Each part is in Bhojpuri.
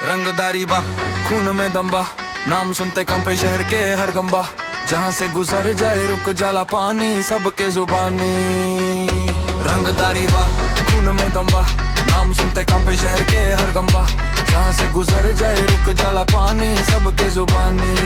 रंगदारी बा खून में दम्बा, नाम सुनते कंपे शहर के हर गंबा। जहाँ से गुजर जाए रुक जाला पानी सबके जुबानी। रंगदारी बा खून में दम्बा, नाम सुनते कंपे शहर के हर गंबा। जहाँ से गुजर जाए रुक जाला पानी सबके जुबानी।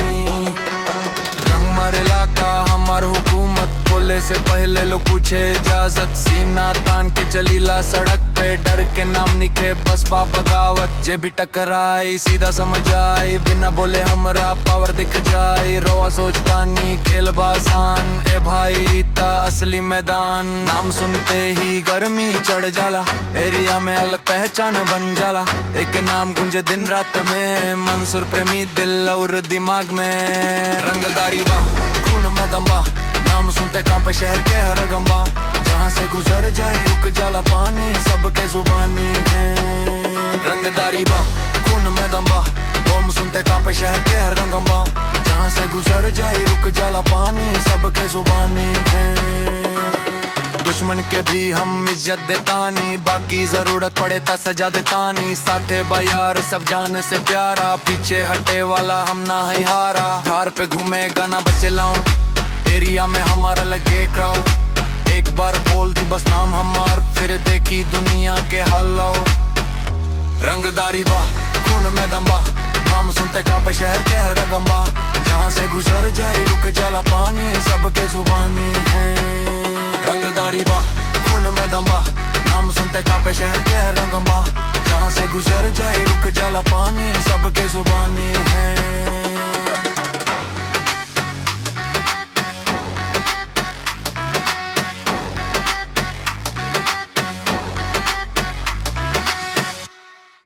रंग मारे इलाका हमार हुकूमत, बोले से पहले लोग पूछे इजाजत। सीना तान के चलीला सड़क पे, डर के नाम निके बस बा बगावत। जे भी टकराई सीधा समझ आई, बिना बोले हमरा पावर दिख जाए। रोआ सोचतानी खेल बासान, ए भाई ता असली मैदान। नाम सुनते ही गर्मी चढ़ जाला, एरिया में अलग पहचान बन जाला। एक नाम गुंजे दिन रात में, मंसूर प्रेमी दिल और दिमाग में। रंगदारी बा खून में दम्बा, नाम सुनते कांपे शहर के हर गंबा। जहाँ से गुजर जाए रुक जाला पानी सबके जुबानी है। रंगदारी बा खून में दम्बा, नाम सुनते कांपे शहर के हर गंबा। जहाँ से गुजर जाए रुक जाला पानी सबके जुबानी है। दुश्मन के भी हम इज्जत देतानी, बाकी जरूरत पड़े ता सजा देतानी। साथे बायार सब जान से प्यारा, पीछे हटे वाला हम ना है हारा। धार पे घूमे गाना बचे लाऊं, एरिया में हमारा लगे क्राउड। एक बार बोल दी बस नाम हमार, फिर देखी दुनिया के हालाओ। रंगदारी बा खून में दम्बा, नाम सुनते कांपे शहर के हर गंबा। जहाँ से गुजर जाए रुक जाला पानी सबके जुबानी है। रंगदारी बा खून में दम्बा, नाम सुनते कांपे शहर के हर गंबा। जहाँ से गुजर जाए रुक जाला पानी सबके जुबानी है।